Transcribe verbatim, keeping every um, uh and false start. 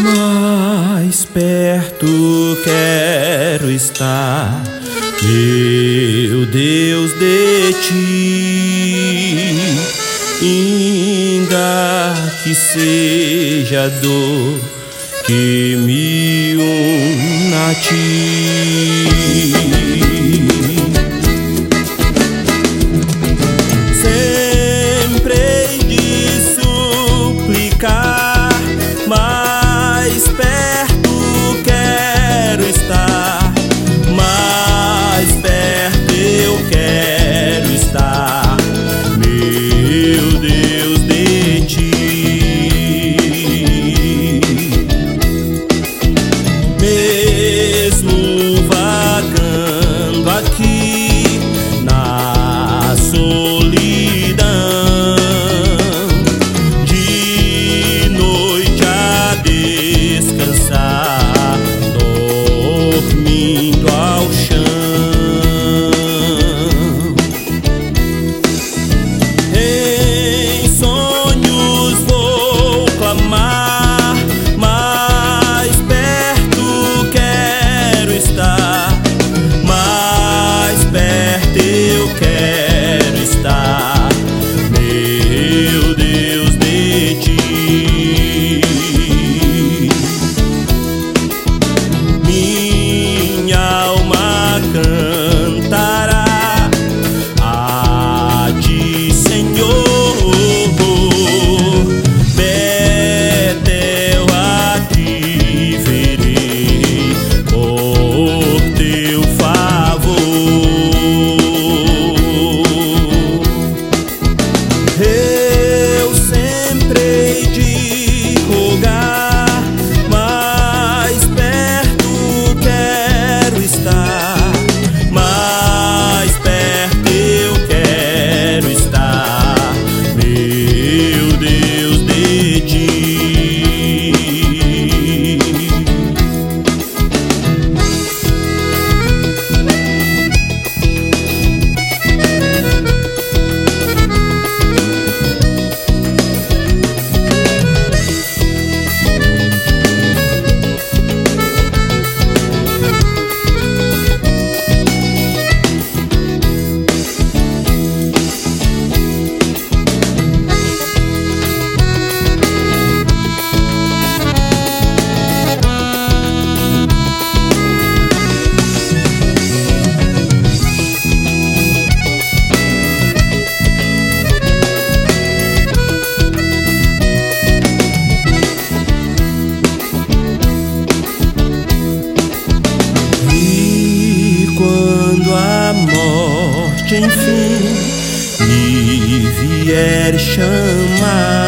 Mais perto quero estar, meu Deus, de ti, ainda que seja dor que me una a ti. Sempre hei de suplicar, mais perto quero estar, mais perto eu quero estar, meu Deus, de ti. Mesmo vagando aqui na solidão, de noite a descansar, dormindo ao chão, em sonhos vou clamar, mais perto quero estar, mais perto eu quero estar, meu Deus, de ti. Minha alma cantará a ti, Senhor, Betel, a ti verei por teu favor. Eu sempre hei de rogar, mais perto quero estar, mais perto eu quero estar, meu Deus, de ti. E quando a morte enfim me vier chamar,